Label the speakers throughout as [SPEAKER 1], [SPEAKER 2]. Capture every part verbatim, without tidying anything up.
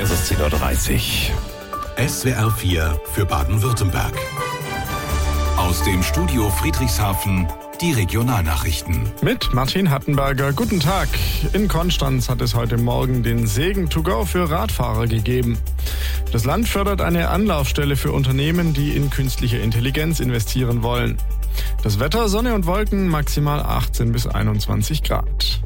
[SPEAKER 1] Es ist zehn Uhr dreißig.
[SPEAKER 2] S W R vier für Baden-Württemberg. Aus dem Studio Friedrichshafen die Regionalnachrichten.
[SPEAKER 3] Mit Martin Hattenberger. Guten Tag. In Konstanz hat es heute Morgen den Segen to go für Radfahrer gegeben. Das Land fördert eine Anlaufstelle für Unternehmen, die in künstliche Intelligenz investieren wollen. Das Wetter, Sonne und Wolken, maximal achtzehn bis einundzwanzig Grad.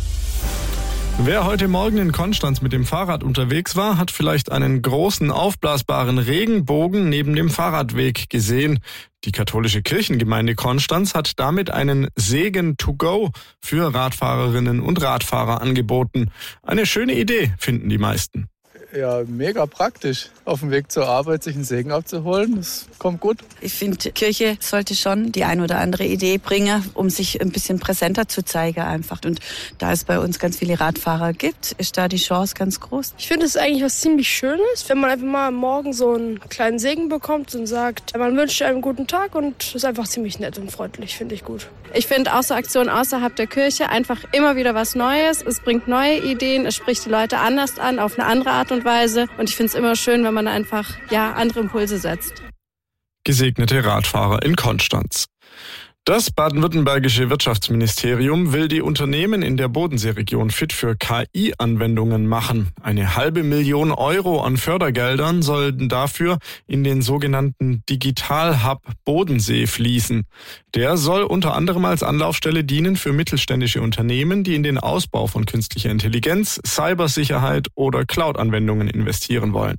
[SPEAKER 3] Wer heute Morgen in Konstanz mit dem Fahrrad unterwegs war, hat vielleicht einen großen aufblasbaren Regenbogen neben dem Fahrradweg gesehen. Die katholische Kirchengemeinde Konstanz hat damit einen Segen to go für Radfahrerinnen und Radfahrer angeboten. Eine schöne Idee, finden die meisten.
[SPEAKER 4] Ja, mega praktisch, auf dem Weg zur Arbeit sich einen Segen abzuholen. Das kommt gut.
[SPEAKER 5] Ich finde, Kirche sollte schon die ein oder andere Idee bringen, um sich ein bisschen präsenter zu zeigen einfach. Und da es bei uns ganz viele Radfahrer gibt, ist da die Chance ganz groß.
[SPEAKER 6] Ich finde es eigentlich was ziemlich Schönes, wenn man einfach mal morgen so einen kleinen Segen bekommt und sagt, man wünscht einem einen guten Tag, und das ist einfach ziemlich nett und freundlich, finde ich gut.
[SPEAKER 7] Ich finde auch so Aktionen außerhalb der Kirche einfach immer wieder was Neues. Es bringt neue Ideen, es spricht die Leute anders an, auf eine andere Art und Weise. Und ich finde es immer schön, wenn man einfach ja andere Impulse setzt.
[SPEAKER 3] Gesegnete Radfahrer in Konstanz. Das baden-württembergische Wirtschaftsministerium will die Unternehmen in der Bodenseeregion fit für K I-Anwendungen machen. Eine halbe Million Euro an Fördergeldern sollen dafür in den sogenannten Digital-Hub Bodensee fließen. Der soll unter anderem als Anlaufstelle dienen für mittelständische Unternehmen, die in den Ausbau von künstlicher Intelligenz, Cybersicherheit oder Cloud-Anwendungen investieren wollen.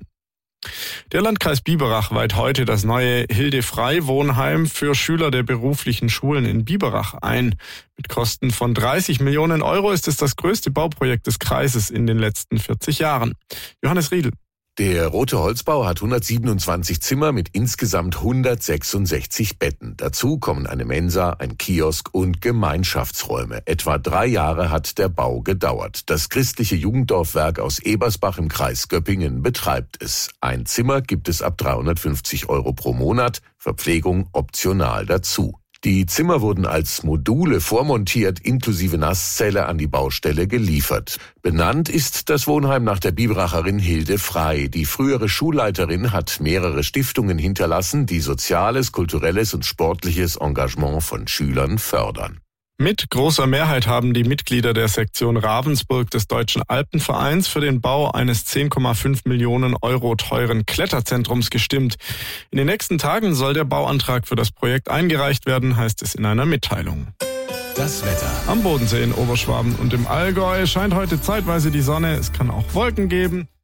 [SPEAKER 3] Der Landkreis Biberach weiht heute das neue Hilde-Frei-Wohnheim für Schüler der beruflichen Schulen in Biberach ein. Mit Kosten von dreißig Millionen Euro ist es das größte Bauprojekt des Kreises in den letzten vierzig Jahren. Johannes Riedl.
[SPEAKER 8] Der Rote Holzbau hat hundertsiebenundzwanzig Zimmer mit insgesamt hundertsechsundsechzig Betten. Dazu kommen eine Mensa, ein Kiosk und Gemeinschaftsräume. Etwa drei Jahre hat der Bau gedauert. Das christliche Jugenddorfwerk aus Ebersbach im Kreis Göppingen betreibt es. Ein Zimmer gibt es ab dreihundertfünfzig Euro pro Monat, Verpflegung optional dazu. Die Zimmer wurden als Module vormontiert, inklusive Nasszelle an die Baustelle geliefert. Benannt ist das Wohnheim nach der Biberacherin Hilde Frei. Die frühere Schulleiterin hat mehrere Stiftungen hinterlassen, die soziales, kulturelles und sportliches Engagement von Schülern fördern.
[SPEAKER 3] Mit großer Mehrheit haben die Mitglieder der Sektion Ravensburg des Deutschen Alpenvereins für den Bau eines zehn Komma fünf Millionen Euro teuren Kletterzentrums gestimmt. In den nächsten Tagen soll der Bauantrag für das Projekt eingereicht werden, heißt es in einer Mitteilung.
[SPEAKER 2] Das Wetter.
[SPEAKER 3] Am Bodensee in Oberschwaben und im Allgäu scheint heute zeitweise die Sonne. Es kann auch Wolken geben.